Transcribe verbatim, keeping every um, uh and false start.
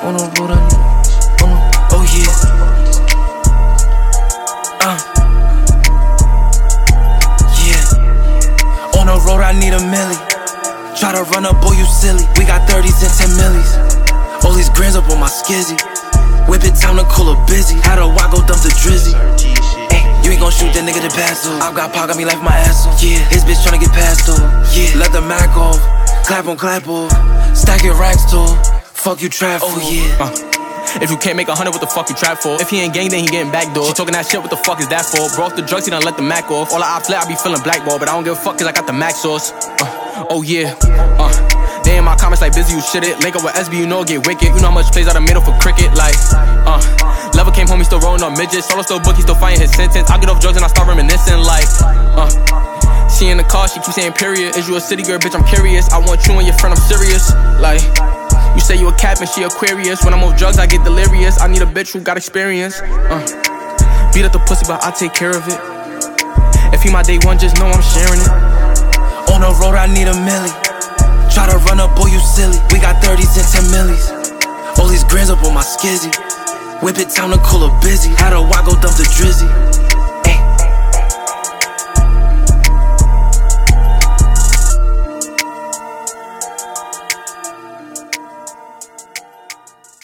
On the road, I need. On the, oh yeah. Uh. Yeah. On the road, I need a milli. Try to run up, boy, you silly. We got thirties and ten millis. All these grands up on my skizzy. Whip it, time to cool up busy. Had a walk, go dump the drizzy. Ay, you ain't gon' shoot that nigga to pass through. I got pop, got me like my ass off. Yeah, his bitch tryna get past through. Yeah, let the Mac off. Clap on, clap off. Stack your racks too. Fuck you, trap. Oh yeah. Uh. If you can't make a hundred, what the fuck you trap for? If he ain't gang, then he getting backdoor. She talking that shit, what the fuck is that for? Bro, off the drugs, he done let the Mac off. All the ops lit, I be feeling blackball, but I don't give a fuck cause I got the Mac sauce. Uh, oh yeah. Uh, they in my comments like busy, you shit it. Link up with S B, you know get wicked. You know how much plays I done made up for cricket, like. Uh, Level came home, he still rolling up midgets. Solo still book, he still fighting his sentence. I get off drugs and I start reminiscing, like. Uh, she in the car, she keep saying period. Is you a city girl, bitch? I'm curious. I want you and your friend, I'm serious, like. You say you a cap and she Aquarius. When I'm off drugs, I get delirious. I need a bitch who got experience. Uh, beat up the pussy, but I take care of it. If he my day one, just know I'm sharing it. On the road, I need a milli. Try to run up, boy, you silly. We got thirties and ten millis. All these grands up on my skizzy. Whip it, time to cool up busy. Had a walk, go dump the drizzy.